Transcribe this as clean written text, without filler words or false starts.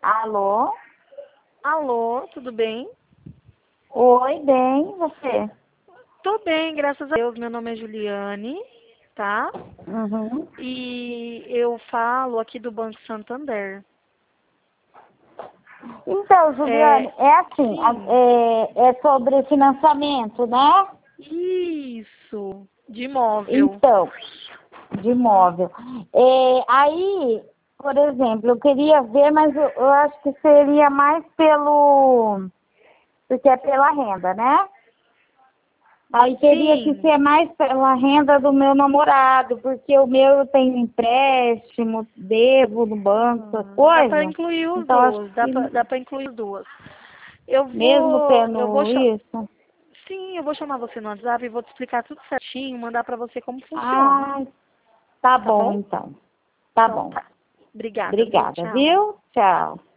Alô? Alô, tudo bem? Oi, bem, você? Tô bem, graças a Deus. Meu nome é Juliane, tá? Uhum. E eu falo aqui do Banco Santander. Então, Juliane, é assim, Sim, é sobre financiamento, né? isso, de imóvel. Então, de imóvel. Aí, por exemplo, eu queria ver, mas eu acho que seria mais porque é pela renda, né? Aí teria que Sim, ser mais pela renda do meu namorado, porque o meu eu tenho empréstimo, devo no banco, essas dá para coisas. incluir os Então acho dois, que dá para incluir os duas. Eu mesmo vou, eu vou, tendo cha- isso. sim, eu vou chamar você no WhatsApp e vou te explicar tudo certinho, mandar para você como funciona, Ah, tá tá bom bom? então. Tá Então bom. tá. Obrigada, viu? Obrigada, Tchau. viu? Tchau.